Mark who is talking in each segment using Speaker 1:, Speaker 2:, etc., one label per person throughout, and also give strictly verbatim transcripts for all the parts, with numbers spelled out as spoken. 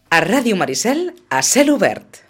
Speaker 1: A Ràdio Maricel, a cel obert.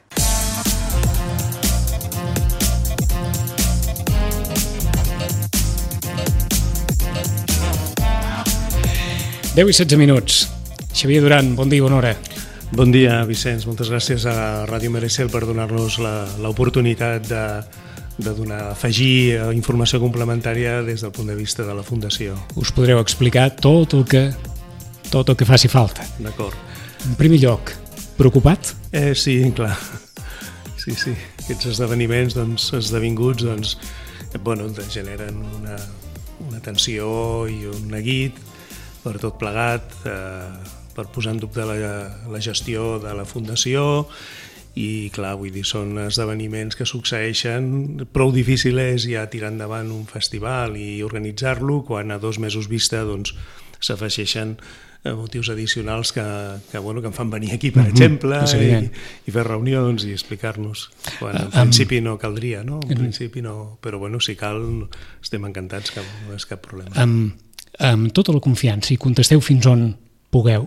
Speaker 2: deu i setze minuts. Xavier Duran, bon dia i bona hora.
Speaker 3: Bon dia, Vicenç. Moltes gràcies a Ràdio Maricel per donar-nos l'oportunitat de, de donar, afegir informació complementària des del punt de vista de la Fundació.
Speaker 2: Us podreu explicar tot el que, tot el que faci falta.
Speaker 3: D'acord.
Speaker 2: En primer lloc, preocupat?
Speaker 3: Eh, sí, clar. Sí, sí. Aquests esdeveniments doncs, esdevinguts doncs, bueno, generen una, una tensió i un neguit per tot plegat, eh, per posar en dubte la, la gestió de la Fundació i, clar, vull dir, són esdeveniments que succeeixen. Prou difícil és ja tirar endavant un festival i organitzar-lo quan a dos mesos vista doncs, s'afegeixen motius addicionals que, que, bueno, que em fan venir aquí, per mm-hmm, exemple, i, i fer reunions i explicar-nos. Quan en principi no caldria, no? En principi no, però bueno, si cal, estem encantats, que no és cap problema.
Speaker 2: Amb, amb tota la confiança i contesteu fins on pugueu,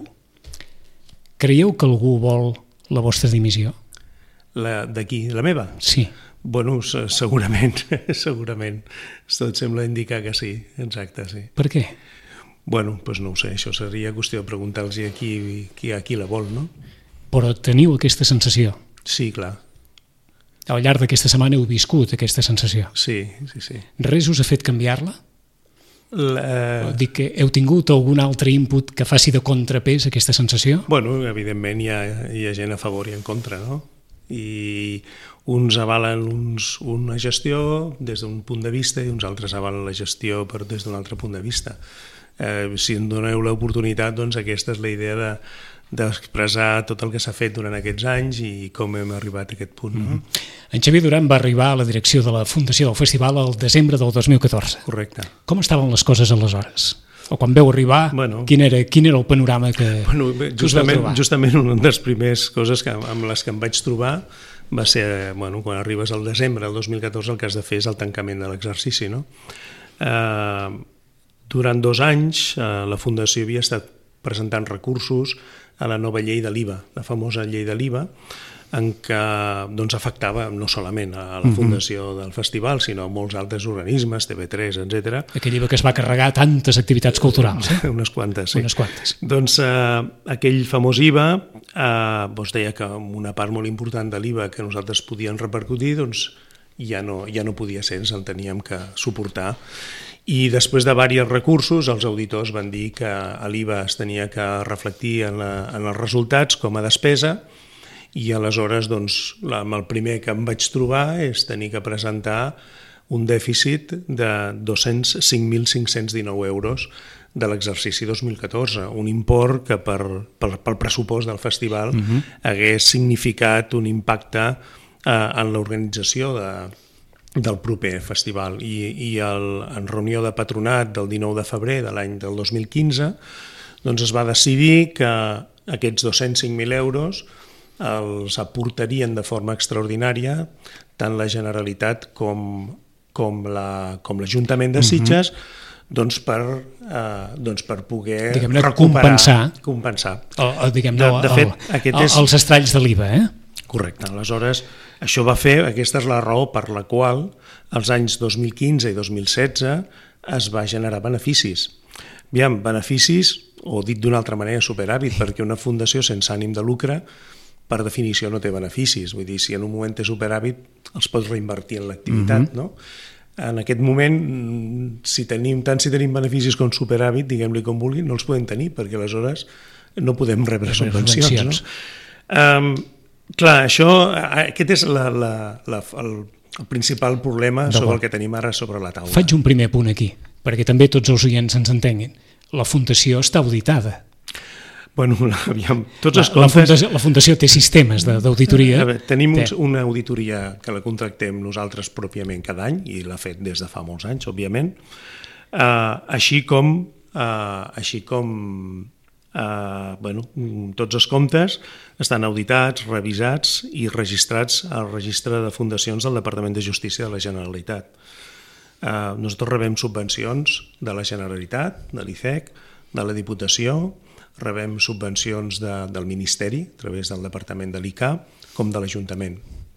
Speaker 2: creieu que algú vol la vostra dimissió?
Speaker 3: La d'aquí, la meva?
Speaker 2: Sí.
Speaker 3: Bueno, segurament, segurament. Tot sembla indicar que sí, exacte, sí.
Speaker 2: Per què?
Speaker 3: Bueno, doncs no ho sé, això seria qüestió de preguntar-los a qui, qui, a qui la vol, no?
Speaker 2: Però teniu aquesta sensació?
Speaker 3: Sí, clar.
Speaker 2: Al llarg d'aquesta setmana heu viscut aquesta sensació?
Speaker 3: Sí, sí, sí.
Speaker 2: Res us ha fet canviar-la?
Speaker 3: La...
Speaker 2: Dic que heu tingut algun altre input que faci de contrapès aquesta sensació?
Speaker 3: Bueno, evidentment hi ha, hi ha gent a favor i en contra, no? I uns avalen uns, una gestió des d'un punt de vista i uns altres avalen la gestió per, des d'un altre punt de vista. Eh, si em doneu l'oportunitat, doncs aquesta és la idea de, d'expressar tot el que s'ha fet durant aquests anys i com hem arribat a aquest punt. No?
Speaker 2: Mm-hmm. En Xavier Duran va arribar a la direcció de la Fundació del Festival el desembre del dos mil catorze.
Speaker 3: Correcte.
Speaker 2: Com estaven les coses aleshores? O quan veu arribar, bueno, quin, era, quin era el panorama que,
Speaker 3: bueno,
Speaker 2: que
Speaker 3: justament,
Speaker 2: us vau trobar?
Speaker 3: Justament una de les primeres coses que, amb les que em vaig trobar va ser, bueno, quan arribes al desembre del dos mil catorze, el que has de fer és el tancament de l'exercici, no? Eh, durant dos anys eh, la Fundació havia estat presentant recursos a la nova llei de l'I V A, la famosa llei de l'I V A, en què doncs, afectava no solament a la Fundació del Festival, sinó a molts altres organismes, T V tres, etcètera.
Speaker 2: Aquell I V A que es va carregar tantes activitats culturals. Eh?
Speaker 3: Unes quantes, sí.
Speaker 2: Unes quantes.
Speaker 3: Doncs eh, aquell famós I V A eh, doncs deia que una part molt important de l'I V A que nosaltres podíem repercutir doncs, ja, no, ja no podia ser, ens el teníem que suportar. I després de diversos recursos, els auditors van dir que l'I V A es tenia que reflectir en, la, en els resultats com a despesa i aleshores doncs, la, el primer que em vaig trobar és tenir que presentar un dèficit de dos-cents cinc mil cinc-cents dinou euros de l'exercici dos mil catorze, un import que per, per, pel pressupost del festival uh-huh. hagués significat un impacte eh, en l'organització de del proper festival i, i el, en reunió de patronat del dinou de febrer de l'any del dos mil quinze doncs es va decidir que aquests dos-cents cinc mil euros els aportarien de forma extraordinària tant la Generalitat com, com, la, com l'Ajuntament de Sitges uh-huh. doncs, per, eh, doncs per poder
Speaker 2: diguem-ne,
Speaker 3: recuperar
Speaker 2: compensar,
Speaker 3: compensar.
Speaker 2: El, el, diguem-ne,
Speaker 3: de, de fet,
Speaker 2: el,
Speaker 3: aquest
Speaker 2: el,
Speaker 3: és...
Speaker 2: els estralls de l'I V A, eh?
Speaker 3: Correcte. Aleshores, això va fer, aquesta és la raó per la qual els anys dos mil quinze i dos mil setze es va generar beneficis. Aviam, beneficis, o dit d'una altra manera, superàvit, perquè una fundació sense ànim de lucre, per definició, no té beneficis. Vull dir, si en un moment té superàvit, els pots reinvertir en l'activitat, mm-hmm. no? En aquest moment, si tenim, tant si tenim beneficis com superàvit, diguem-li com vulguin, no els podem tenir, perquè aleshores no podem rebre subvencions. No? Um, Clar, això, aquest és la, la, la, el, el principal problema de sobre bo. El que tenim ara sobre la taula.
Speaker 2: Faig un primer punt aquí, perquè també tots els oients ens entenguin. La Fundació està auditada.
Speaker 3: Bueno, aviam, tots
Speaker 2: la,
Speaker 3: els comptes...
Speaker 2: La Fundació, la Fundació té sistemes d'auditoria.
Speaker 3: Tenim
Speaker 2: té.
Speaker 3: una auditoria que la contractem nosaltres pròpiament cada any, i l'ha fet des de fa molts anys, òbviament, uh, així com... Uh, així com Uh, bueno, tots els comptes estan auditats, revisats i registrats al registre de fundacions del Departament de Justícia de la Generalitat. Uh, nosaltres rebem subvencions de la Generalitat, de l'I C E C, de la Diputació, rebem subvencions de, del Ministeri, a través del Departament de l'I C A, com de l'Ajuntament.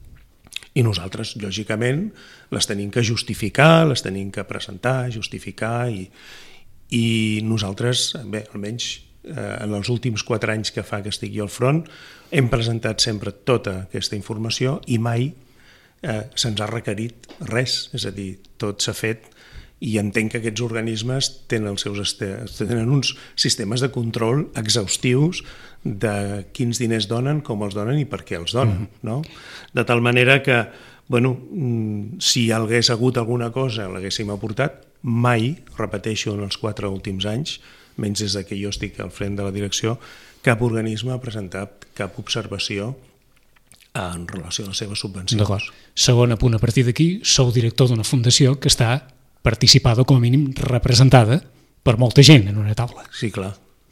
Speaker 3: I nosaltres, lògicament, les tenim que justificar, les tenim que presentar, justificar, i, i nosaltres, bé, almenys eh, en els últims quatre anys que fa que estic jo al front, hem presentat sempre tota aquesta informació i mai eh, se'ns ha requerit res, és a dir, tot s'ha fet, i entenc que aquests organismes tenen, els seus tenen uns sistemes de control exhaustius de quins diners donen, com els donen i per què els donen. Mm-hmm. No? De tal manera que, bueno, si hi hagués hagut alguna cosa l'haguéssim aportat, mai, repeteixo, en els quatre últims anys, menys des que jo estic al front de la direcció, cap organisme ha presentat cap observació en relació a les seves subvencions.
Speaker 2: D'acord. Segon apunt, a partir d'aquí, sou director d'una fundació que està participada, com a mínim representada, per molta gent en una taula.
Speaker 3: Sí, clar.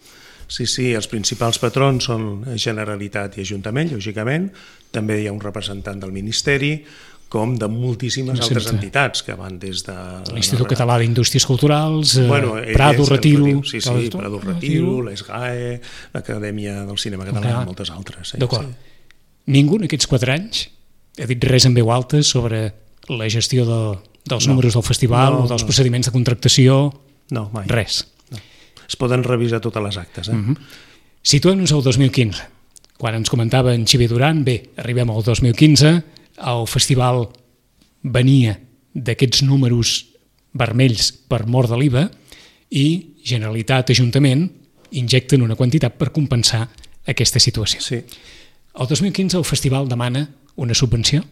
Speaker 3: Sí, sí, els principals patrons són Generalitat i Ajuntament, lògicament. També hi ha un representant del Ministeri, com de moltíssimes sí, altres entitats que van des de...
Speaker 2: L'Institut la... Català d'Indústries Culturals,
Speaker 3: bueno,
Speaker 2: Prado, Retiro...
Speaker 3: Sí, sí, Prado, Retiro, l'ESGAE, l'Acadèmia del Cinema Català i moltes altres. Eh?
Speaker 2: D'acord.
Speaker 3: Sí.
Speaker 2: Ningú en aquests quatre anys ha dit res en veu alta sobre la gestió de... dels no, números del festival no, o dels no. procediments de contractació?
Speaker 3: No, mai.
Speaker 2: Res.
Speaker 3: No. Es poden revisar totes les actes. Eh?
Speaker 2: Uh-huh. Situem-nos al dos mil quinze. Quan ens comentava en Xavier Duran, bé, arribem al dos mil quinze, el festival venia d'aquests números vermells per mort de l'I V A i Generalitat, Ajuntament, injecten una quantitat per compensar aquesta situació.
Speaker 3: Sí.
Speaker 2: El dos mil quinze el festival demana una subvenció?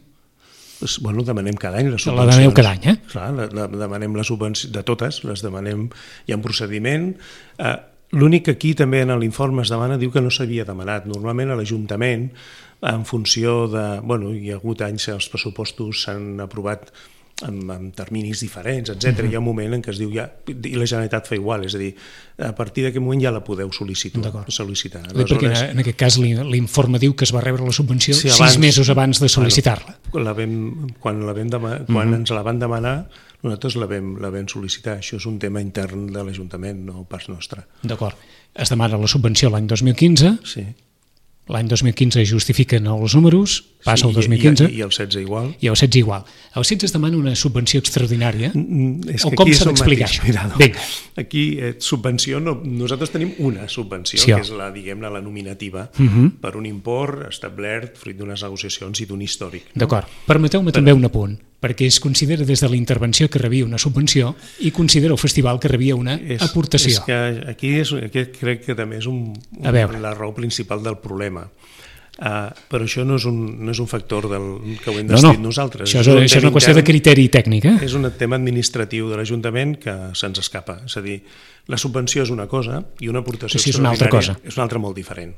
Speaker 3: Bueno, demanem cada any les
Speaker 2: subvencions. La demaneu cada any, eh?
Speaker 3: Clar, la, la, demanem les subvencions, de totes, les demanem, hi ha un procediment. Eh, L'únic que aquí també en l'informe es demana, diu que no s'havia demanat. Normalment a l'Ajuntament, en funció de... Bueno, hi ha hagut anys que els pressupostos s'han aprovat amb, amb terminis diferents, etcètera. Uh-huh. Hi ha un moment en què es diu ja... I la Generalitat fa igual, és a dir, a partir d'aquest moment ja la podeu sol·licitar. sol·licitar.
Speaker 2: Bé, perquè en aquest cas l'informe diu que es va rebre la subvenció sí, abans, sis mesos abans de sol·licitar-la.
Speaker 3: Bueno, la vam, quan la vam demanar, quan uh-huh. ens la van demanar, nosaltres la vam, la vam sol·licitar. Això és un tema intern de l'Ajuntament, no pas nostre.
Speaker 2: D'acord. Es demana la subvenció l'any dos mil quinze.
Speaker 3: Sí.
Speaker 2: L'any dos mil quinze justifiquen els números, passa
Speaker 3: sí,
Speaker 2: el dos mil quinze.
Speaker 3: I, i el setze igual.
Speaker 2: I el setze igual. El setze es demana una subvenció extraordinària.
Speaker 3: Mm, és
Speaker 2: o
Speaker 3: que
Speaker 2: com s'ha d'explicar això?
Speaker 3: Vinga. Aquí, eh, subvenció, no, nosaltres tenim una subvenció, sí, que és la, diguem-ne, la nominativa, uh-huh. per un import establert fruit d'unes negociacions i d'un històric. No?
Speaker 2: D'acord. Permeteu-me Però... també un apunt, perquè es considera des de la intervenció que rebia una subvenció i considera el festival que rebia una
Speaker 3: és,
Speaker 2: aportació.
Speaker 3: És que aquí, és, aquí crec que també és un, un, la raó principal del problema. Uh, però això no és un, no és un factor del, que ho hem descrit no, no. nosaltres.
Speaker 2: Això és, és, un això és una qüestió intern, de criteri tècnic. Eh?
Speaker 3: És un tema administratiu de l'Ajuntament que se'ns escapa. És a dir, la subvenció és una cosa i una aportació
Speaker 2: sí, sí, és una altra cosa.
Speaker 3: És una altra molt diferent.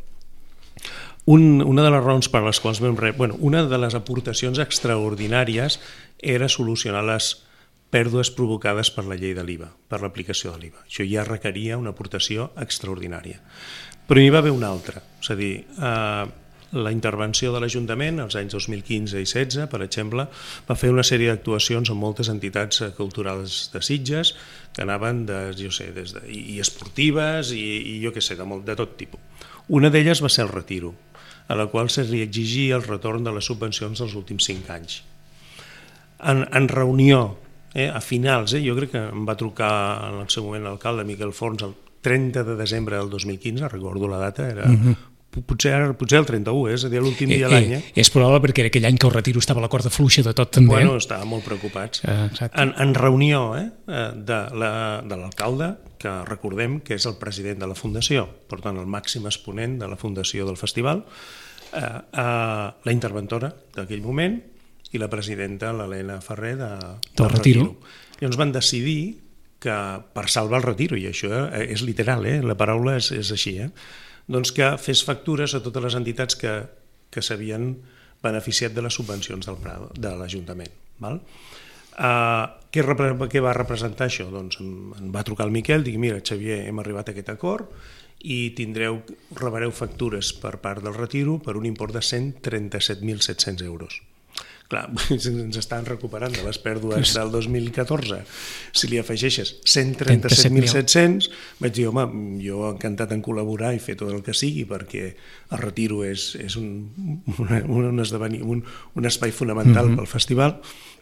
Speaker 3: Un, una de les raons per les quals vam rep... Bueno, una de les aportacions extraordinàries era solucionar les pèrdues provocades per la llei de l'I V A, per l'aplicació de l'I V A. Això ja requeria una aportació extraordinària. Però n'hi va haver una altra. És a dir, eh, la intervenció de l'Ajuntament als anys dos mil quinze i setze, per exemple, va fer una sèrie d'actuacions amb moltes entitats culturals de Sitges que anaven de, jo sé, des de, i esportives i, i jo què sé, de, molt, de tot tipus. Una d'elles va ser el Retiro, a la qual se li exigia el retorn de les subvencions dels últims cinc anys. En, en reunió, eh, a finals, eh, jo crec que em va trucar en el seu moment l'alcalde Miquel Forns el trenta de desembre del dos mil quinze, recordo la data, era... Uh-huh. Potser, potser el trenta-u, eh? És a dir, l'últim dia de l'any. Eh?
Speaker 2: És probable perquè era aquell any que el Retiro estava a la corda fluixa de tot també.
Speaker 3: Bueno, estàvem molt preocupats. Uh, en, en reunió eh, de, la, de l'alcalde, que recordem que és el president de la Fundació, per tant el màxim exponent de la Fundació del Festival, eh, eh, la interventora d'aquell moment i la presidenta, l'Helena Ferrer, de,
Speaker 2: del
Speaker 3: del
Speaker 2: Retiro.
Speaker 3: Retiro. I ens van decidir que per salvar el Retiro, i això eh, és literal, eh? La paraula és, és així, eh? doncs que fes factures a totes les entitats que, que s'havien beneficiat de les subvencions del Prado, de l'Ajuntament. Val? Uh, què, què va representar això? Doncs em, em va trucar el Miquel, dic, mira, Xavier, hem arribat a aquest acord i tindreu, rebreu factures per part del Retiro per un import de cent trenta-set mil set-cents euros. clar, ens estan recuperant de les pèrdues del dos mil catorze. Si li afegeixes cent trenta-set mil set-cents, vaig dir, home, jo encantat en col·laborar i fer tot el que sigui, perquè el retiro és, és un, un, un, un, un espai fonamental mm-hmm. pel festival,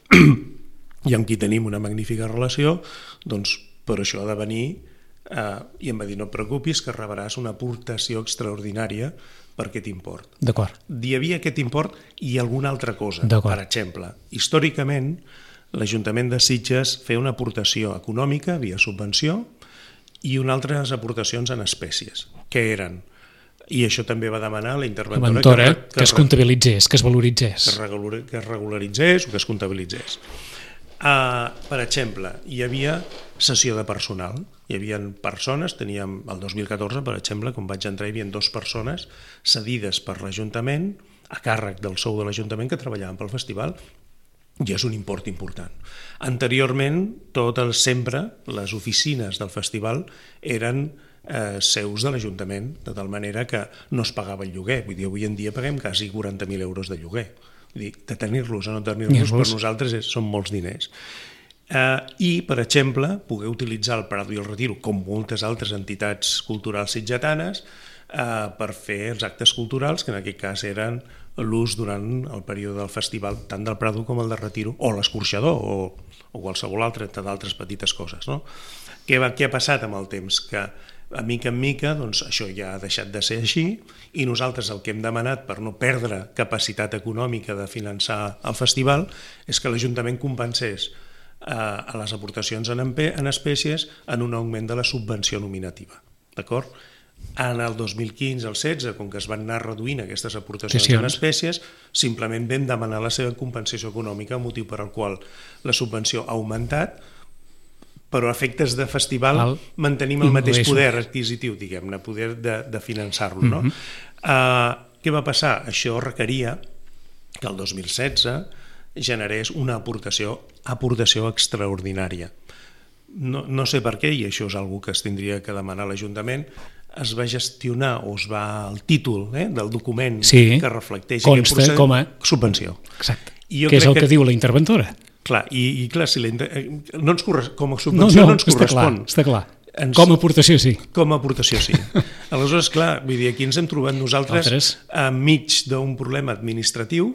Speaker 3: i amb qui tenim una magnífica relació, doncs per això ha de venir, eh, i em va dir, no et preocupis, que rebràs una aportació extraordinària per aquest import.
Speaker 2: D'acord.
Speaker 3: Hi havia aquest import i alguna altra cosa. Per exemple, històricament, l'Ajuntament de Sitges feia una aportació econòmica via subvenció i unes altres aportacions en espècies, que eren, i això també va demanar la interventora,
Speaker 2: Inventora, que, que, que es comptabilitzés, que es valoritzés.
Speaker 3: Que, regular, que es regularitzés o que es comptabilitzés. Uh, per exemple, hi havia cessió de personal. Hi havia persones, teníem el dos mil catorze, per exemple, quan vaig entrar, hi havia dues persones cedides per l'Ajuntament, a càrrec del sou de l'Ajuntament, que treballaven pel festival, i és un import important. Anteriorment, tot el, sempre, les oficines del festival eren eh, seus de l'Ajuntament, de tal manera que no es pagava el lloguer. Vull dir, avui en dia paguem quasi quaranta mil euros de lloguer. Vull dir, de tenir-los o no tenir-los, per nosaltres és, són molts diners. Uh, I, per exemple, poder utilitzar el Prado i el Retiro, com moltes altres entitats culturals sitgetanes, uh, per fer els actes culturals, que en aquest cas eren l'ús durant el període del festival, tant del Prado com el del Retiro, o l'escorxador, o, o qualsevol altra d'altres petites coses. No? Què, va, què ha passat amb el temps? Que a mica en mica doncs, això ja ha deixat de ser així, i nosaltres el que hem demanat per no perdre capacitat econòmica de finançar el festival és que l'Ajuntament compensés a les aportacions en, en espècies en un augment de la subvenció nominativa. D'acord? En el dos mil quinze al setze, com que es van anar reduint aquestes aportacions en espècies, simplement vam demanar la seva compensació econòmica, motiu per al qual la subvenció ha augmentat, però a efectes de festival el... mantenim el mateix poder adquisitiu, diguem-ne, poder de, de finançar-lo. No? Mm-hmm. uh, què va passar? Això requeria que el dos mil setze generés una aportació, aportació extraordinària. No, no sé per què, i això és una que es tindria que demanar a l'Ajuntament, es va gestionar, o es va, el títol eh, del document
Speaker 2: sí,
Speaker 3: que reflecteix
Speaker 2: aquest procés, com a...
Speaker 3: subvenció.
Speaker 2: Exacte, que és el que, que diu la interventora.
Speaker 3: Clar, i, i clar, si la, no ens corres, com a subvenció no, no, no ens correspon.
Speaker 2: Està clar, està clar. Ens, com a aportació sí.
Speaker 3: Com a aportació sí. Aleshores, clar, vull dir, aquí ens hem trobat nosaltres
Speaker 2: Altres.
Speaker 3: enmig d'un problema administratiu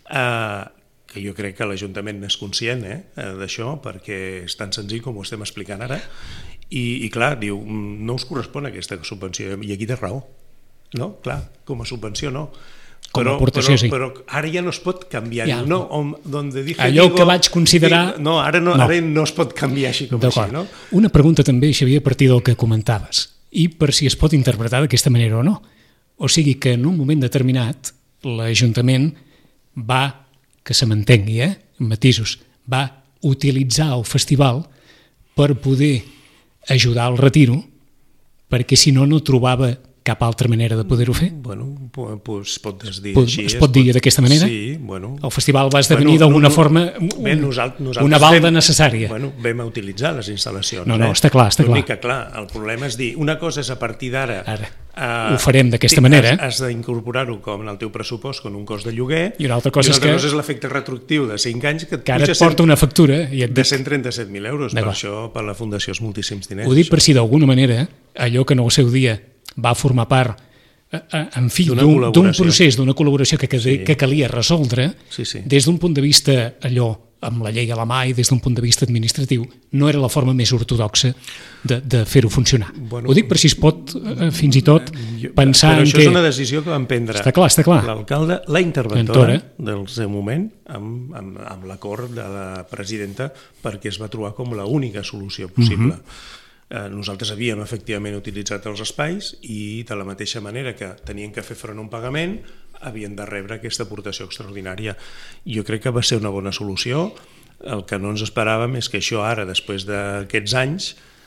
Speaker 3: eh, que jo crec que l'Ajuntament n'és conscient eh, d'això, perquè és tan senzill com ho estem explicant ara, i, i clar, diu, no us correspon aquesta subvenció, i aquí té raó. No? Clar, com a subvenció no.
Speaker 2: Com
Speaker 3: però,
Speaker 2: a aportació,
Speaker 3: però,
Speaker 2: sí.
Speaker 3: Però ara ja no es pot canviar. Ja. No, on, donde dije
Speaker 2: allò
Speaker 3: digo,
Speaker 2: que vaig considerar...
Speaker 3: Digo, no, ara no, no. Ara no es pot canviar així com així. No?
Speaker 2: Una pregunta també, Xavier, a partir del que comentaves, i per si es pot interpretar d'aquesta manera o no. O sigui que en un moment determinat l'Ajuntament va, que se m'entengui, eh, en matisos, va utilitzar el festival per poder ajudar al retiro, perquè si no, no trobava cap altra manera de poder-ho fer?
Speaker 3: Bueno, pues pot dir
Speaker 2: Pot,
Speaker 3: així.
Speaker 2: Es pot dir d'aquesta manera?
Speaker 3: Sí, bueno.
Speaker 2: El festival va esdevenir bueno, d'alguna no, no, forma un,
Speaker 3: bé, nosaltres, nosaltres
Speaker 2: una balda
Speaker 3: vam,
Speaker 2: necessària.
Speaker 3: Bueno, vam utilitzar les instal·lacions.
Speaker 2: No, no,
Speaker 3: eh?
Speaker 2: està clar, està clar.
Speaker 3: Que, clar. El problema és dir, una cosa és a partir d'ara...
Speaker 2: Ara,
Speaker 3: uh,
Speaker 2: ho farem d'aquesta manera.
Speaker 3: Has, has d'incorporar-ho com en el teu pressupost, com un cost de lloguer,
Speaker 2: i una altra cosa,
Speaker 3: i una altra
Speaker 2: és, que,
Speaker 3: cosa és l'efecte retroactiu de cinc anys que,
Speaker 2: que ara et porta una factura i et
Speaker 3: de cent trenta-set mil euros. Per això, per la Fundació, és moltíssims diners.
Speaker 2: Ho dic per si d'alguna manera allò que en el seu dia va formar part en fi, d'un procés, d'una col·laboració que, que, sí. que calia resoldre,
Speaker 3: sí, sí.
Speaker 2: Des d'un punt de vista allò, amb la llei a la mà i des d'un punt de vista administratiu, no era la forma més ortodoxa de, de fer-ho funcionar. Bueno, ho dic per si es pot, eh, fins i tot, jo, pensar en que...
Speaker 3: Però això és una decisió que van prendre
Speaker 2: està clar, està clar.
Speaker 3: l'alcalde, la interventora del seu moment, amb, amb, amb l'acord de la presidenta, perquè es va trobar com l'única solució possible. Uh-huh. Nosaltres havíem efectivament utilitzat els espais i de la mateixa manera que tenien que fer front a un pagament havien de rebre aquesta aportació extraordinària. Jo crec que va ser una bona solució. El que no ens esperàvem és que això ara, després d'aquests anys,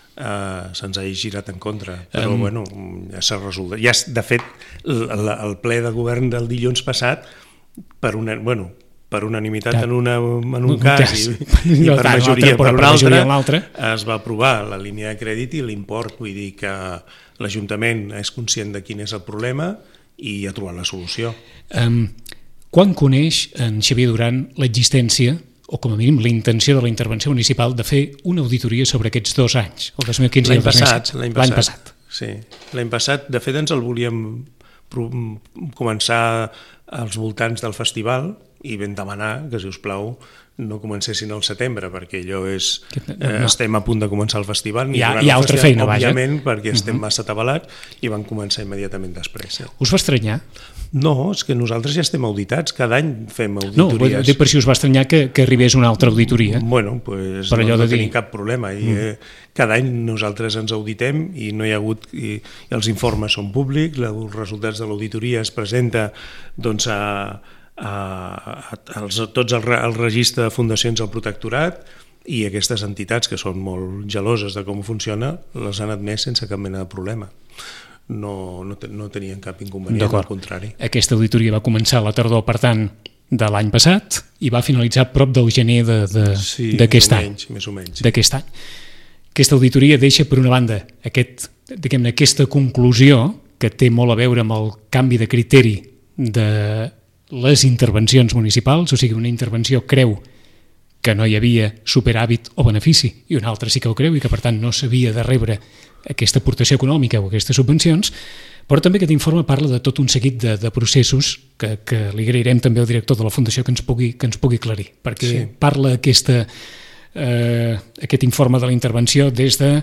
Speaker 3: eh, se'ns hagi girat en contra. Però um... bueno, ja s'ha resolt. Ja, de fet, el, el ple de govern del dilluns passat, per una... Bueno, per unanimitat en, una, en un cas i, i per majoria per un altre, es va aprovar la línia de crèdit i l'import. Vull dir que l'Ajuntament és conscient de quin és el problema i ha trobat la solució.
Speaker 2: Um, quan coneix en Xavier Duran l'existència, o com a mínim la intenció de la intervenció municipal de fer una auditoria sobre aquests dos anys, el dos mil quinze i el dos mil setze?
Speaker 3: L'any passat, l'any passat. Sí, l'any passat, de fet ens el volíem començar als voltants del festival i vam demanar que, si us plau, no comencessin al setembre, perquè allò és... Eh, estem a punt de començar el festival.
Speaker 2: Hi ha, hi ha altra feina, vaja.
Speaker 3: Òbviament, perquè estem uh-huh. massa atabalats i van començar immediatament després. Eh?
Speaker 2: Us va estranyar?
Speaker 3: No, és que nosaltres ja estem auditats, cada any fem
Speaker 2: No,
Speaker 3: auditories.
Speaker 2: dic per si us va estranyar que, que arribés una altra auditoria.
Speaker 3: Bueno, pues no, no tenim cap problema. I, mm. eh, cada any nosaltres ens auditem i no hi ha hagut... I, i els informes són públics, els resultats de l'auditoria es presenta doncs, a... A, a, a, a tots el, el registre de fundacions del protectorat, i aquestes entitats que són molt geloses de com funciona les han admès sense cap mena de problema. No, no, no tenien cap inconvenient, al contrari.
Speaker 2: Aquesta auditoria va començar a la tardor, per tant, de l'any passat i va finalitzar prop del gener d'aquest
Speaker 3: sí,
Speaker 2: any.
Speaker 3: Més o menys.
Speaker 2: D'aquest any. Aquesta auditoria deixa, per una banda, aquest, diguem-ne, aquesta conclusió que té molt a veure amb el canvi de criteri de les intervencions municipals, o sigui, una intervenció creu que no hi havia superàvit o benefici i una altra sí que ho creu i que per tant no s'havia de rebre aquesta aportació econòmica o aquestes subvencions, però també aquest informe parla de tot un seguit de, de processos que, que li agrairem també al director de la Fundació que ens pugui, que ens pugui aclarir, perquè sí. parla aquesta, eh, aquest informe de la intervenció des de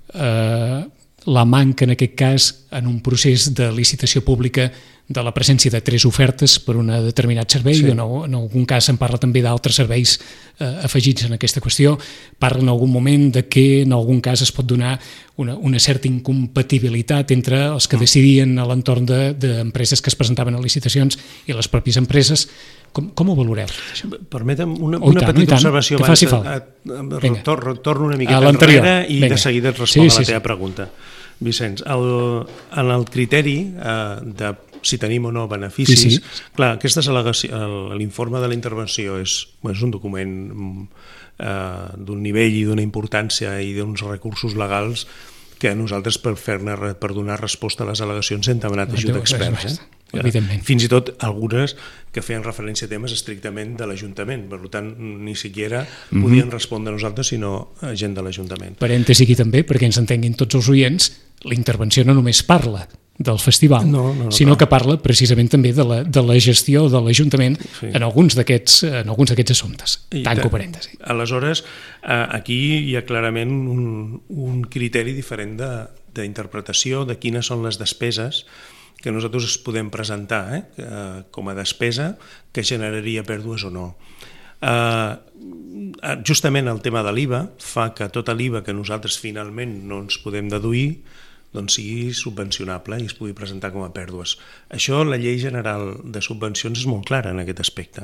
Speaker 2: eh, la manca, en aquest cas, en un procés de licitació pública de la presència de tres ofertes per un determinat servei, sí. en, en algun cas se'n parla també d'altres serveis eh, afegits en aquesta qüestió, parla en algun moment de que en algun cas es pot donar una, una certa incompatibilitat entre els que decidien a l'entorn d'empreses de, que es presentaven a licitacions i les pròpies empreses. Com, com ho valoreu?
Speaker 3: Permetem una, una tant, petita observació
Speaker 2: que
Speaker 3: abans.
Speaker 2: Faci falta.
Speaker 3: Torno, torno una miqueta enrere i Venga. de seguida et responc sí, sí, a la teva sí. pregunta. Vicenç, el, en el criteri eh, de si tenim o no beneficis, sí, sí. clar, aquestes al·legacions, l'informe de la intervenció és, és un document eh, d'un nivell i d'una importància i d'uns recursos legals que nosaltres per, fer-ne, per donar resposta a les al·legacions hem demanat ajut d'experts. Eh?
Speaker 2: Evidentment.
Speaker 3: Fins i tot algunes que feien referència a temes estrictament de l'Ajuntament, per tant ni siquiera mm-hmm. podien respondre a nosaltres sinó a gent de l'Ajuntament.
Speaker 2: Parèntesi aquí també, perquè ens entenguin tots els oients, la intervenció no només parla del festival,
Speaker 3: no, no, no,
Speaker 2: sinó
Speaker 3: clar.
Speaker 2: que parla precisament també de la, de la gestió de l'Ajuntament sí. en alguns d'aquests en alguns d'aquests assumptes. Tanco parèntesi.
Speaker 3: Aleshores, aquí hi ha clarament un, un criteri diferent d'interpretació de, de quines són les despeses que nosaltres podem presentar eh, com a despesa que generaria pèrdues o no. Uh, justament el tema de l'I V A fa que tota l'I V A que nosaltres finalment no ens podem deduir doncs sigui subvencionable i es pugui presentar com a pèrdues. Això, la llei general de subvencions és molt clara en aquest aspecte.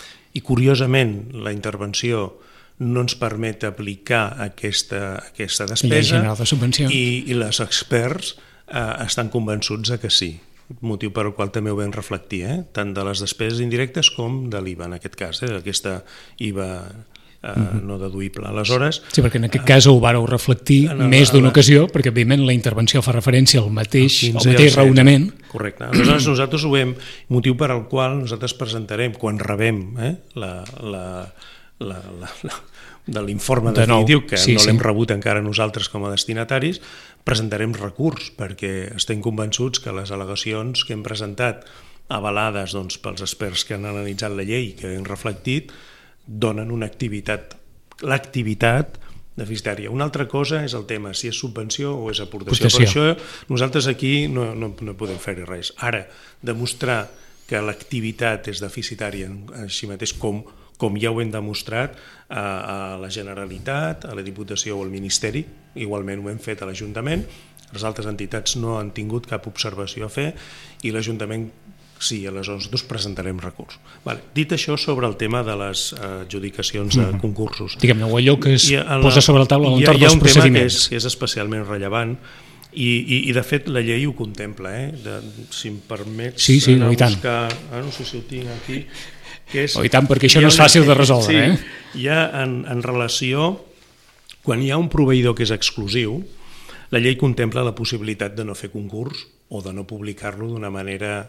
Speaker 3: I curiosament, la intervenció no ens permet aplicar aquesta, aquesta despesa
Speaker 2: de
Speaker 3: i, i les experts eh, estan convençuts que sí, motiu per al qual també ho vam reflectir, eh? tant de les despeses indirectes com de l'I V A, en aquest cas, eh? aquesta I V A Uh, no deduïble. Aleshores...
Speaker 2: Sí, perquè en aquest cas ho vareu reflectir uh, més d'una ocasió, perquè òbviament la intervenció fa referència al mateix, al mateix raonament.
Speaker 3: Correcte. Aleshores nosaltres ho hem, motiu per al qual nosaltres presentarem, quan rebem eh, la, la, la, la, la, de l'informe de definitiu, nou. que sí, no l'hem sí. rebut encara nosaltres com a destinataris, presentarem recurs, perquè estem convençuts que les al·legacions que hem presentat, avalades doncs, pels experts que han analitzat la llei i que hem reflectit, donen una activitat, l'activitat deficitària. Una altra cosa és el tema, si és subvenció o és aportació. Per això nosaltres aquí no, no, no podem fer-hi res. Ara, demostrar que l'activitat és deficitària així mateix com, com ja ho hem demostrat a, a la Generalitat, a la Diputació o al Ministeri, igualment ho hem fet a l'Ajuntament, les altres entitats no han tingut cap observació a fer i l'Ajuntament sí, aleshores nosaltres presentarem recurs. Vale. Dit això sobre el tema de les adjudicacions de concursos.
Speaker 2: Diguem-ne, allò que es la, posa sobre la taula a l'entorn dels procediments.
Speaker 3: Hi ha un tema que és, que és especialment rellevant i, i, i de fet la llei ho contempla, eh? de, si em permets
Speaker 2: sí, sí,
Speaker 3: anar
Speaker 2: no,
Speaker 3: a buscar, ah, no sé si ho tinc aquí, que és...
Speaker 2: Oh, i tant, perquè això no és fàcil de resoldre.
Speaker 3: Sí,
Speaker 2: eh?
Speaker 3: Hi ha en, en relació, quan hi ha un proveïdor que és exclusiu, la llei contempla la possibilitat de no fer concurs o de no publicar-lo d'una manera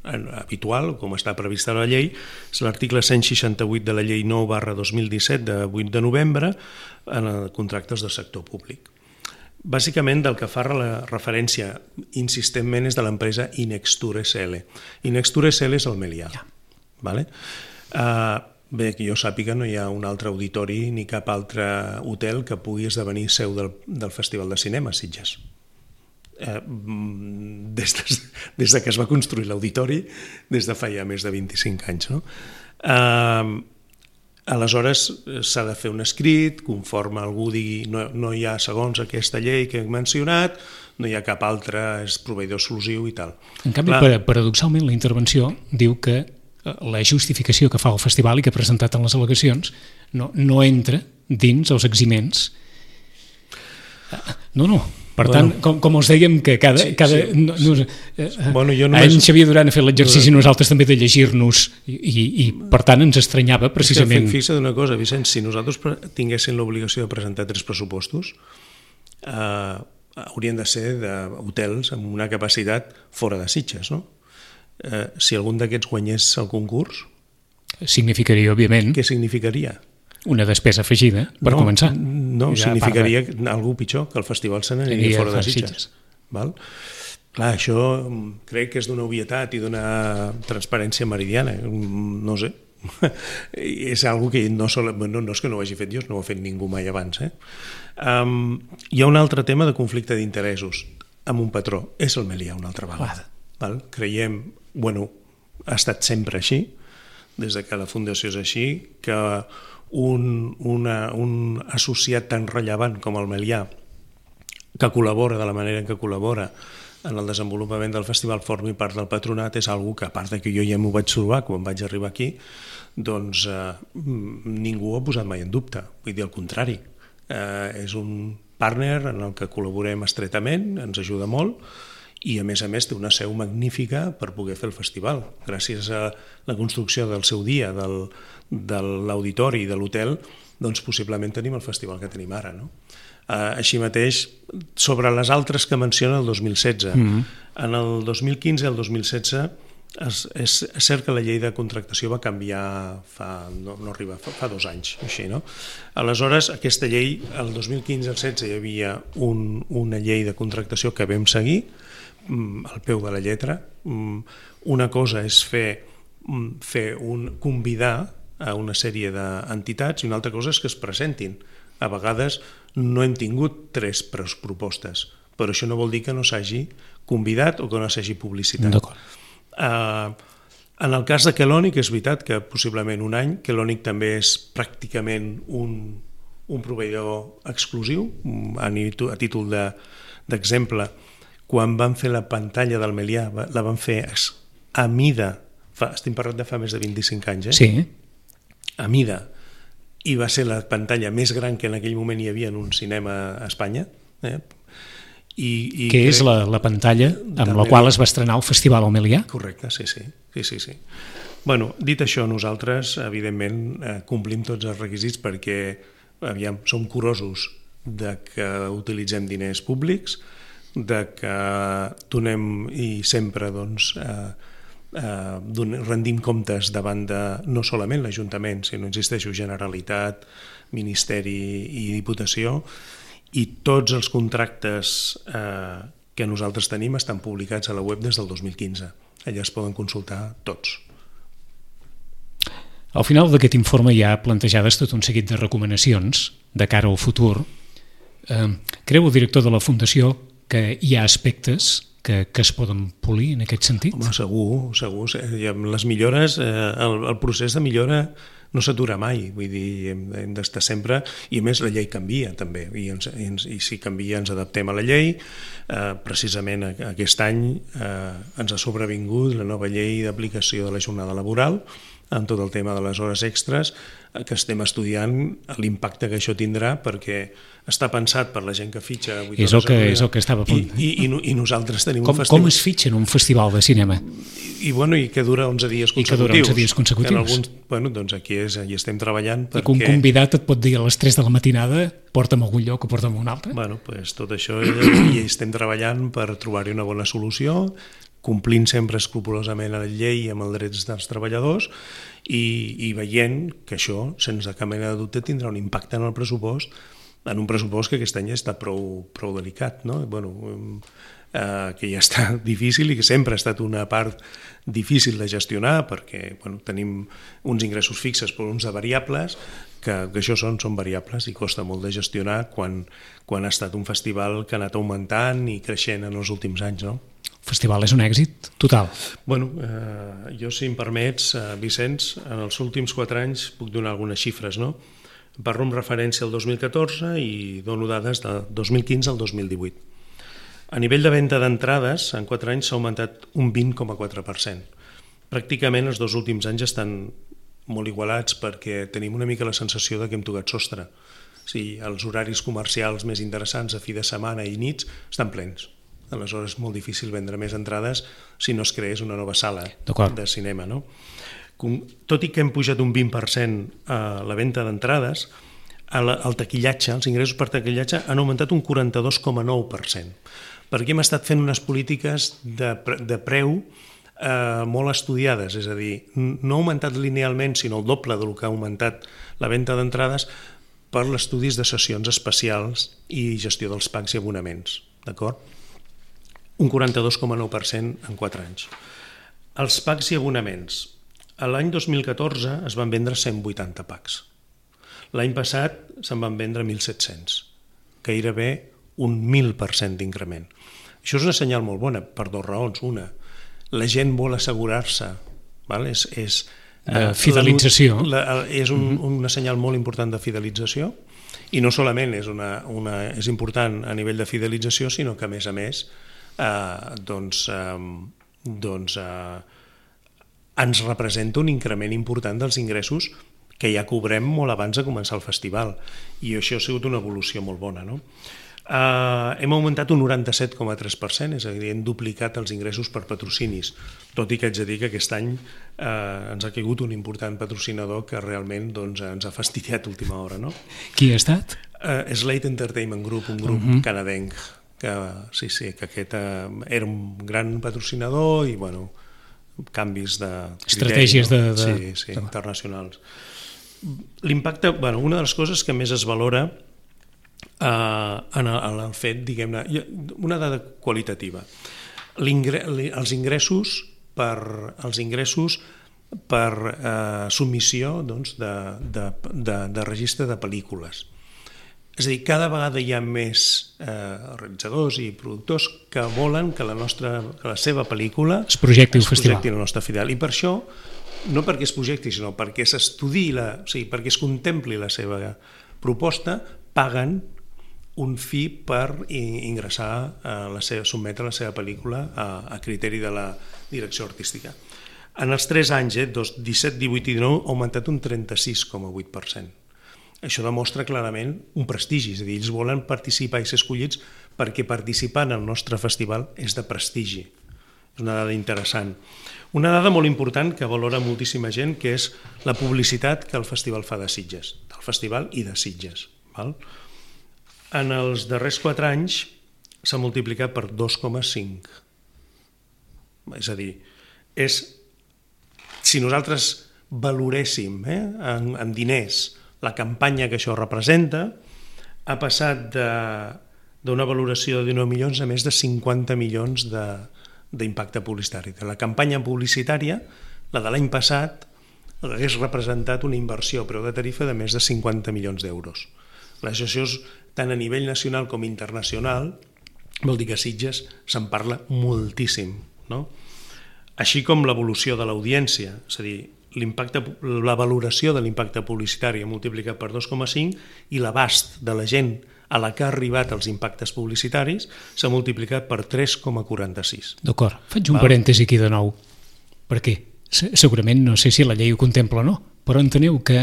Speaker 3: habitual, com està prevista a la llei, és l'article cent seixanta-vuit de la llei nou barra dos mil disset de vuit de novembre en contractes del sector públic. Bàsicament, del que fa la referència insistentment és de l'empresa Inextur S L. Inextur S L és el Melià. Ja. Vale? Uh, bé, que jo sàpiga, no hi ha un altre auditori ni cap altre hotel que pugui esdevenir seu del, del Festival de Cinema, Sitges. Uh, des, de, des de que es va construir l'auditori, des de fa ja més de vint-i-cinc anys. No? Uh, Aleshores s'ha de fer un escrit, conforme algú digui no, no hi ha, segons aquesta llei que he mencionat, no hi ha cap altre, és proveïdor exclusiu i tal.
Speaker 2: En canvi, Clar, paradoxalment, la intervenció diu que la justificació que fa el festival i que ha presentat en les al·legacions no, no entra dins els eximents. No, no. Per tant, bueno, com, com us dèiem, que cada, sí, cada sí, no, no, eh, bueno, jo només... en Xavier Duran ha fet l'exercici no, nosaltres també de llegir-nos i, i, i per tant ens estranyava precisament...
Speaker 3: Fixa't una cosa, Vicenç, si nosaltres tinguéssim l'obligació de presentar tres pressupostos, eh, haurien de ser d'hotels amb una capacitat fora de Sitges, no? Eh, si algun d'aquests guanyés el concurs...
Speaker 2: Significaria, òbviament...
Speaker 3: Què significaria?
Speaker 2: Una despesa afegida, per
Speaker 3: no,
Speaker 2: començar.
Speaker 3: No, ja significaria de... algú pitjor, que el festival se n'aniria fora de Sitges. Val? Clar, això crec que és d'una obvietat i d'una transparència meridiana. No sé. És algo que no, sol... no, no és que no ho hagi fet jo, no ho ha fet ningú mai abans. Eh? Um, hi ha un altre tema de conflicte d'interessos amb un patró. És el Melià una altra vegada. Val? Creiem, bueno, ha estat sempre així, des de que la Fundació és així, que Un, una, un associat tan rellevant com el Melià, que col·labora de la manera en què col·labora en el desenvolupament del festival, formi part del patronat, és algo que, a part de que jo ja m'ho vaig trobar quan vaig arribar aquí, doncs eh, ningú ho ha posat mai en dubte. Vull dir, al contrari, eh, és un partner en el que col·laborem estretament, ens ajuda molt, i a més a més té una seu magnífica per poder fer el festival. Gràcies a la construcció del seu dia, del, de l'auditori i de l'hotel, doncs possiblement tenim el festival que tenim ara. No? Uh, així mateix, sobre les altres que menciona el dos mil setze. Mm-hmm. En el dos mil quinze i el dos mil setze és, és cert que la llei de contractació va canviar fa, no, no arriba, fa, fa dos anys. Així, no? Aleshores, aquesta llei, el dos mil quinze i el setze hi havia un, una llei de contractació que vam seguir, al peu de la lletra. Una cosa és fer, fer un, convidar a una sèrie d'entitats i una altra cosa és que es presentin. A vegades no hem tingut tres propostes, però això no vol dir que no s'hagi convidat o que no s'hagi publicitat.
Speaker 2: D'acord.
Speaker 3: Uh, en el cas de Kelonic és veritat que possiblement un any, Kelonic també és pràcticament un, un proveïdor exclusiu, a, a títol de, d'exemple. Quan van fer la pantalla del Melià, la van fer a mida, fa, estem parlant de fa més de vint-i-cinc anys, eh?
Speaker 2: Sí.
Speaker 3: A mida, i va ser la pantalla més gran que en aquell moment hi havia en un cinema a Espanya. Eh? I, i
Speaker 2: que és la, la pantalla amb la qual es va estrenar el Festival al Melià?
Speaker 3: Correcte, sí, sí. sí, sí, sí. Bueno, dit això, nosaltres, evidentment, eh, complim tots els requisits perquè aviam, som curosos de que utilitzem diners públics, de que donem i sempre doncs, eh, eh, donem, rendim comptes davant de no solament l'Ajuntament, sinó, insisteixo, Generalitat, Ministeri i Diputació, i tots els contractes eh, que nosaltres tenim estan publicats a la web des del dos mil quinze. Allà es poden consultar tots.
Speaker 2: Al final d'aquest informe hi ha plantejades tot un seguit de recomanacions de cara al futur. Eh, creu el director de la Fundació que hi ha aspectes que, que es poden polir en aquest sentit?
Speaker 3: Home, segur, segur. Les millores, eh, el, el procés de millora no s'atura mai, vull dir, hem, hem d'estar sempre, i a més la llei canvia també, i, ens, i, ens, i si canvia ens adaptem a la llei. Eh, precisament aquest any eh, ens ha sobrevingut la nova llei d'aplicació de la jornada laboral, amb tot el tema de les hores extres, que estem estudiant l'impacte que això tindrà, perquè està pensat per la gent que fitxa vuit
Speaker 2: és
Speaker 3: hores
Speaker 2: el que,
Speaker 3: a
Speaker 2: és el que estava a punt.
Speaker 3: I, i, i, i nosaltres tenim
Speaker 2: com,
Speaker 3: un festival...
Speaker 2: Com es fitxa en un festival de cinema?
Speaker 3: I, i, bueno, i que dura onze dies consecutius.
Speaker 2: I que dura onze dies consecutius.
Speaker 3: En alguns, bueno, doncs aquí és, hi estem treballant perquè...
Speaker 2: I que un convidat et pot dir a les tres de la matinada porta'm a algun lloc o porta'm a un altre?
Speaker 3: Bueno, pues tot això hi estem treballant per trobar-hi una bona solució, complint sempre escrupolosament la llei amb els drets dels treballadors i, i veient que això, sense cap mena de dubte, tindrà un impacte en el pressupost, en un pressupost que aquest any està prou, prou delicat, no? Bueno, eh, que ja està difícil i que sempre ha estat una part difícil de gestionar perquè bueno, tenim uns ingressos fixes per uns de variables que, que això són, són variables i costa molt de gestionar quan, quan ha estat un festival que ha anat augmentant i creixent en els últims anys, no?
Speaker 2: El festival és un èxit total.
Speaker 3: Bueno, eh, jo, si em permets, eh, Vicenç, en els últims quatre anys puc donar algunes xifres, no? Parlo amb referència al dos mil catorze i dono dades de dos mil quinze al dos mil divuit. A nivell de venda d'entrades, en quatre anys s'ha augmentat un vint coma quatre per cent. Pràcticament els dos últims anys estan molt igualats perquè tenim una mica la sensació de que hem tocat sostre. O sigui, els horaris comercials més interessants a fi de setmana i nits estan plens. Aleshores és molt difícil vendre més entrades si no es creés una nova sala de cinema, no? Tot i que hem pujat un vint per cent a la venda d'entrades, el taquillatge, els ingressos per taquillatge han augmentat un quaranta-dos coma nou per cent, perquè hem estat fent unes polítiques de, de preu eh, molt estudiades, és a dir, no ha augmentat linealment, sinó el doble del que ha augmentat la venda d'entrades per l'estudis de sessions especials i gestió dels packs i abonaments, d'acord? Un quaranta-dos coma nou per cent en quatre anys. Els packs i abonaments. L'any dos mil catorze es van vendre cent vuitanta packs. L'any passat se'n van vendre mil set-cents, gairebé un mil per cent d'increment. Això és una senyal molt bona, per dues raons. Una, la gent vol assegurar-se, val? és, és,
Speaker 2: de fidelització.
Speaker 3: La, la, és un, una senyal molt important de fidelització, i no solament és, una, una, és important a nivell de fidelització, sinó que a més a més eh, doncs, eh, doncs, eh, ens representa un increment important dels ingressos que ja cobrem molt abans de començar el festival, i això ha sigut una evolució molt bona, no? Uh, hem augmentat un noranta-set coma tres per cent, és a dir, hem duplicat els ingressos per patrocinis, tot i que haig de dir que aquest any uh, ens ha caigut un important patrocinador que realment doncs, ens ha fastidiat a última hora, no?
Speaker 2: Qui ha estat?
Speaker 3: Uh, Slate Entertainment Group, un grup uh-huh. canadenc, que sí, sí, que aquest uh, era un gran patrocinador i, bueno, canvis de criteri,
Speaker 2: estratègies
Speaker 3: no?
Speaker 2: de, de...
Speaker 3: Sí, sí, de... internacionals. L'impacte, bueno, una de les coses que més es valora eh, en, el, en el fet, diguem-ne, una dada qualitativa, L'ingre, els ingressos per, els ingressos per eh, submissió doncs, de, de, de, de registre de pel·lícules. És a dir, cada vegada hi ha més eh, realitzadors i productors que volen que la, nostra, que la seva pel·lícula
Speaker 2: es projecti
Speaker 3: es
Speaker 2: festival.
Speaker 3: projecti en el nostre festival. I per això, no perquè es projecti, sinó perquè s'estudi, la, o sigui, perquè es contempli la seva proposta, paguen un fi per ingressar, a la seva, sotmetre la seva pel·lícula a, a criteri de la direcció artística. En els tres anys, eh, disset, divuit i dinou, ha augmentat un trenta-sis coma vuit per cent. Això demostra clarament un prestigi, és a dir, ells volen participar i ser escollits perquè participar en el nostre festival és de prestigi. És una dada interessant. Una dada molt important que valora moltíssima gent, que és la publicitat que el festival fa de Sitges, del festival i de Sitges. Val? En els darrers quatre anys s'ha multiplicat per dos coma cinc. És a dir, és, si nosaltres valoréssim eh, en, en diners la campanya que això representa, ha passat d'una valoració de dinou milions a més de cinquanta milions d'impacte publicitari. La campanya publicitària, la de l'any passat, hagués representat una inversió a preu de tarifa de més de cinquanta milions d'euros. Això és tant a nivell nacional com internacional, vol dir que a Sitges se'n parla moltíssim, no? Així com l'evolució de l'audiència, és a dir, la valoració de l'impacte publicitari ha multiplicat per dos coma cinc i l'abast de la gent a la que ha arribat els impactes publicitaris s'ha multiplicat per tres coma quaranta-sis.
Speaker 2: D'acord, faig un parèntesi aquí de nou, perquè segurament no sé si la llei ho contempla o no, però enteneu que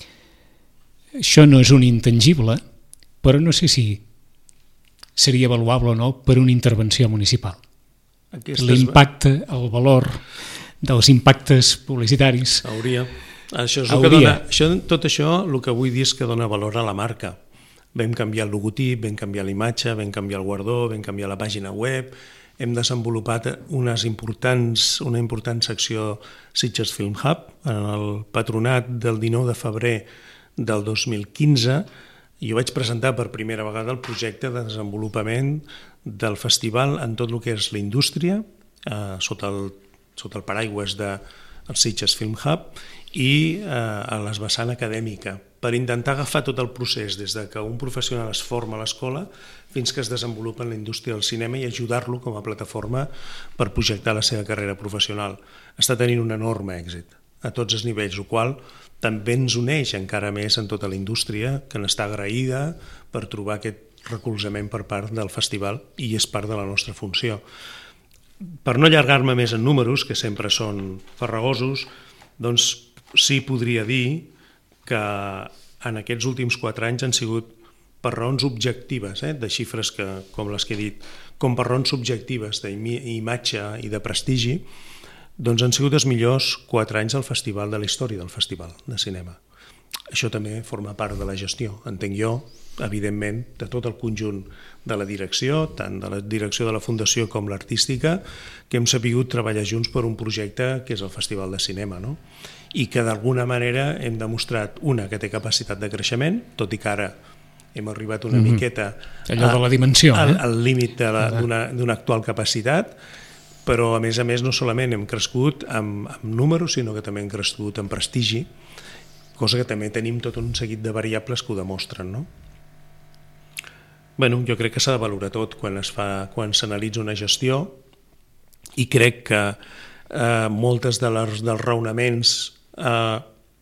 Speaker 2: això no és un intangible, però no sé si seria avaluable o no per una intervenció municipal. L'impacte, el valor dels impactes publicitaris.
Speaker 3: Hauria. Això és el que dona, això, tot això el que vull dir és que dona valor a la marca. Vam canviar el logotip, vam canviar la imatge, vam canviar el guardó, vam canviar la pàgina web, hem desenvolupat unes importants, una important secció Sitges Film Hub. En el patronat del dinou de febrer del dos mil quinze jo vaig presentar per primera vegada el projecte de desenvolupament del festival en tot el que és la indústria, eh, sota, el, sota el paraigües del Sitges Film Hub i eh, a l'esvessant acadèmica, per intentar agafar tot el procés des de que un professional es forma a l'escola fins que es desenvolupa en la indústria del cinema i ajudar-lo com a plataforma per projectar la seva carrera professional. Està tenint un enorme èxit a tots els nivells, el qual també ens uneix encara més en tota la indústria, que n'està agraïda per trobar aquest recolzament per part del festival i és part de la nostra funció. Per no allargar-me més en números, que sempre són farragosos, doncs sí podria dir que en aquests últims quatre anys han sigut per raons objectives, eh, de xifres que, com les que he dit, com per raons subjectives d'imatge i de prestigi, doncs han sigut els millors quatre anys del festival, de la història del festival de cinema. Això també forma part de la gestió, entenc jo, evidentment, de tot el conjunt de la direcció, tant de la direcció de la Fundació com l'artística, que hem sabut treballar junts per un projecte que és el Festival de Cinema, no? I que d'alguna manera hem demostrat, una, que té capacitat de creixement, tot i que ara hem arribat una mm-hmm. miqueta
Speaker 2: allò de la dimensió,
Speaker 3: al,
Speaker 2: eh?
Speaker 3: al límit d'una actual capacitat, però a més a més no solament hem crescut amb, amb números, sinó que també hem crescut en prestigi, cosa que també tenim tot un seguit de variables que ho demostren, no? Bueno, jo crec que s'ha de valorar tot quan es fa, quan s'analitza una gestió, i crec que eh, moltes de les, dels raonaments eh,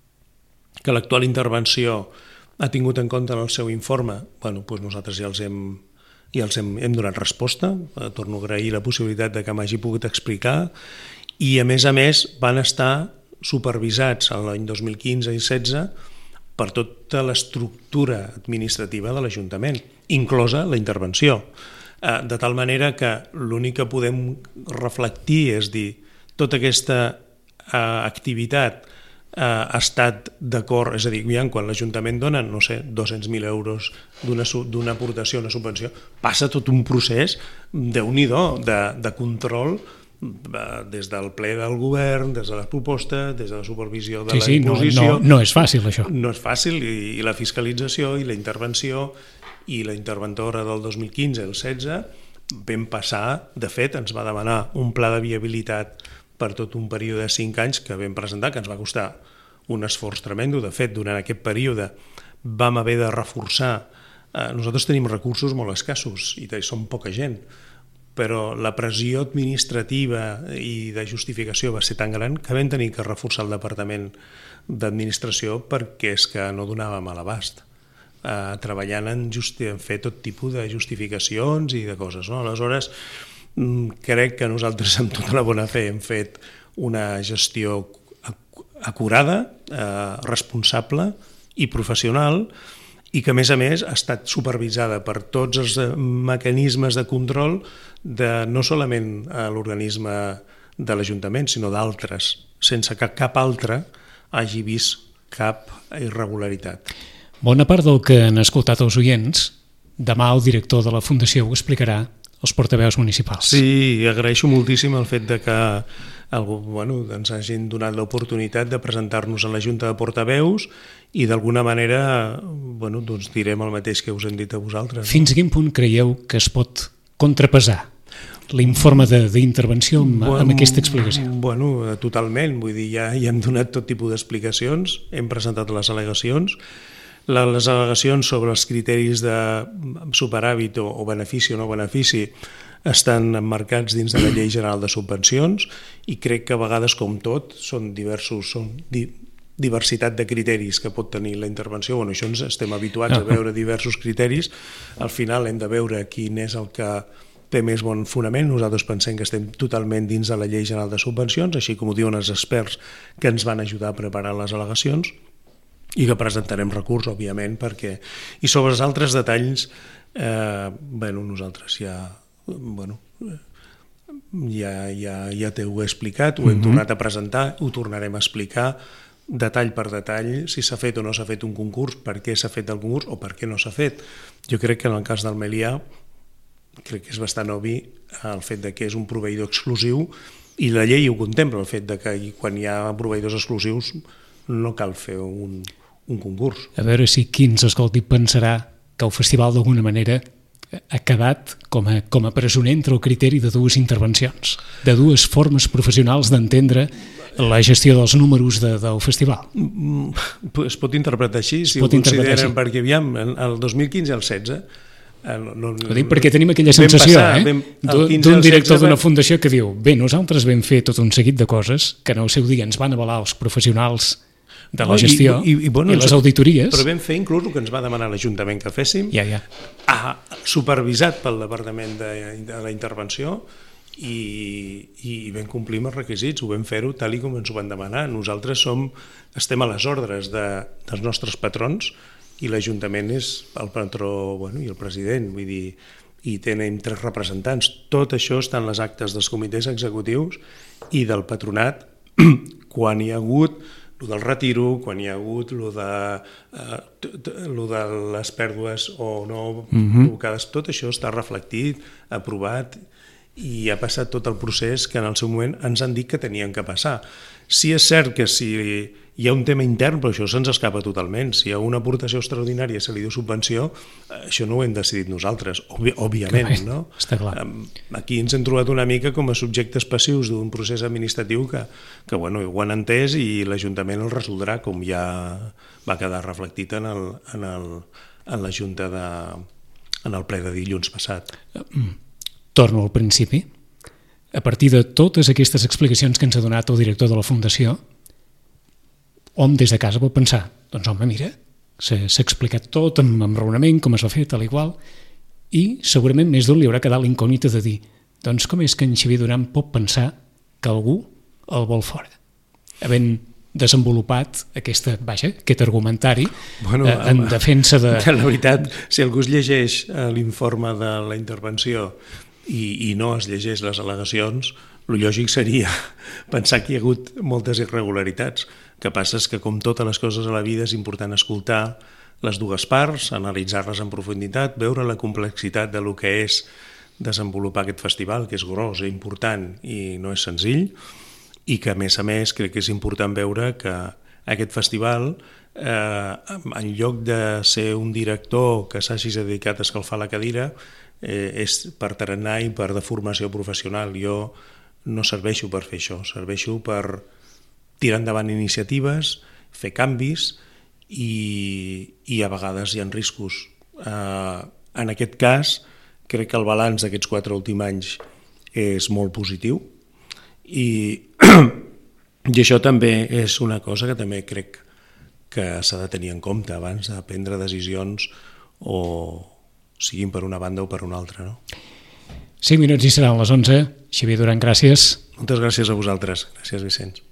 Speaker 3: que l'actual intervenció ha tingut en compte en el seu informe, bueno, doncs nosaltres ja els hem, ja els hem, hem donat resposta, eh, torno a agrair la possibilitat de que m'hagi pogut explicar, i a més a més van estar supervisats l'any dos mil quinze i setze per tota l'estructura administrativa de l'Ajuntament, inclosa la intervenció, de tal manera que l'únic que podem reflectir és dir, tota aquesta activitat ha estat d'acord, és a dir, quan l'Ajuntament dona, no sé, dos-cents mil euros d'una aportació, una subvenció, passa tot un procés, déu-n'hi-do, de, de control des del ple del govern, des de les propostes, des de la supervisió de sí, la imposició.
Speaker 2: Sí, no, no, no és fàcil, això.
Speaker 3: No és fàcil, i, i la fiscalització i la intervenció i la interventora del dos mil quinze i el setze vam passar, de fet, ens va demanar un pla de viabilitat per tot un període de cinc anys que vam presentar, que ens va costar un esforç tremendo. De fet, durant aquest període vam haver de reforçar. Eh, nosaltres tenim recursos molt escassos i som poca gent, però la pressió administrativa i de justificació va ser tan gran que vam tenir que reforçar el departament d'administració perquè és que no donàvem a l'abast, eh, treballant en, justi- en fer tot tipus de justificacions i de coses, no? Aleshores, crec que nosaltres amb tota la bona fe hem fet una gestió acurada, eh, responsable i professional, i que a més a més ha estat supervisada per tots els mecanismes de control de no solament l'organisme de l'Ajuntament, sinó d'altres, sense que cap altre hagi vist cap irregularitat.
Speaker 2: Bona part del que han escoltat els oients, demà el director de la Fundació ho explicarà als portaveus municipals.
Speaker 3: Sí, agraeixo moltíssim el fet de que algú, bueno, ens hagin donat l'oportunitat de presentar-nos a la Junta de Portaveus i d'alguna manera, bueno, doncs direm el mateix que us hem dit a vosaltres. No?
Speaker 2: Fins a quin punt creieu que es pot contrapesar l'informe d'intervenció amb, bueno, amb aquesta explicació?
Speaker 3: Bueno, totalment, vull dir, ja, ja hem donat tot tipus d'explicacions, hem presentat les al·legacions, les al·legacions sobre els criteris de superàvit o, o benefici o no benefici estan emmarcats dins de la Llei General de Subvencions i crec que a vegades, com tot, són diversos, són di, diversitat de criteris que pot tenir la intervenció. Bueno, això ens estem habituats a veure diversos criteris, al final hem de veure quin és el que té més bon fonament. Nosaltres pensem que estem totalment dins de la Llei General de Subvencions, així com ho diuen els experts que ens van ajudar a preparar les al·legacions, i que presentarem recurs, òbviament, perquè... I sobre els altres detalls, eh, bueno, nosaltres ja... Bueno, ja, ja, ja t'ho he explicat, ho hem mm-hmm. tornat a presentar, ho tornarem a explicar detall per detall, si s'ha fet o no s'ha fet un concurs, per què s'ha fet el concurs o per què no s'ha fet. Jo crec que en el cas del Melià crec que és bastant obvi el fet de que és un proveïdor exclusiu i la llei ho contempla, el fet de que quan hi ha proveïdors exclusius no cal fer un, un concurs.
Speaker 2: A veure si qui ens escolti pensarà que el festival d'alguna manera ha quedat com a, com a presoner entre el criteri de dues intervencions, de dues formes professionals d'entendre la gestió dels números de, del festival.
Speaker 3: Es pot interpretar així, si ho consideren, perquè aviam, el dos mil quinze i el setze... No, no,
Speaker 2: ho dic perquè tenim aquella sensació
Speaker 3: passar,
Speaker 2: eh? d'un director d'una fundació que diu bé, nosaltres vam fer tot un seguit de coses que en el seu dia ens van avalar els professionals de la gestió i, i, i, bueno, i les auditories.
Speaker 3: Però vam fer inclús el que ens va demanar l'Ajuntament que féssim,
Speaker 2: ja, ja.
Speaker 3: Ah, supervisat pel Departament de, de la Intervenció, i, i vam complir amb els requisits, ho vam fer-ho tal i com ens ho van demanar. Nosaltres som, estem a les ordres de, dels nostres patrons i l'Ajuntament és el patró, bueno, i el president, vull dir, i tenim tres representants. Tot això està en les actes dels comitès executius i del patronat quan hi ha hagut lo del retiro, quan hi ha hagut lo de, eh, lo de les pèrdues o no provocades, mm-hmm. Tot això està reflectit, aprovat i ha passat tot el procés que en el seu moment ens han dit que tenien que passar. Sí és cert que si hi ha un tema intern, però això se'ns escapa totalment. Si hi ha una aportació extraordinària se li diu subvenció, això no ho hem decidit nosaltres, òbviament. No?
Speaker 2: Està clar.
Speaker 3: Aquí ens hem trobat una mica com a subjectes passius d'un procés administratiu que, que bueno, ho han entès i l'Ajuntament el resoldrà, com ja va quedar reflectit en, el, en, el, en la Junta de, en el ple de dilluns passat.
Speaker 2: Torno al principi. A partir de totes aquestes explicacions que ens ha donat el director de la Fundació, hom des de casa pot pensar, doncs home, mira, s'ha explicat tot amb, amb raonament, com es va fer, tal i qual, i segurament més d'un li haurà quedat l'incògnita de dir, doncs com és que en Xavier Duran pot pensar que algú el vol fora? Havent desenvolupat aquesta, vaja, aquest argumentari
Speaker 3: bueno,
Speaker 2: eh, en defensa de...
Speaker 3: La veritat, si algú es llegeix l'informe de la intervenció i, i no es llegeix les al·legacions, el lògic seria pensar que hi ha hagut moltes irregularitats. El que passa és que, com totes les coses a la vida, és important escoltar les dues parts, analitzar-les en profunditat, veure la complexitat de lo que és desenvolupar aquest festival, que és gros i important i no és senzill, i que, a més a més, crec que és important veure que aquest festival, eh, en lloc de ser un director que s'hagi dedicat a escalfar la cadira, eh, és per tarannà i per de formació professional. Jo no serveixo per fer això, serveixo per tirar endavant iniciatives, fer canvis i, i a vegades hi ha riscos. Eh, en aquest cas, crec que el balanç d'aquests quatre últims anys és molt positiu i, i això també és una cosa que també crec que s'ha de tenir en compte abans de prendre decisions o siguin per una banda o per una altra. No?
Speaker 2: cinc minuts i seran les onze. Xavier Duran, gràcies.
Speaker 3: Moltes gràcies a vosaltres. Gràcies, Vicenç.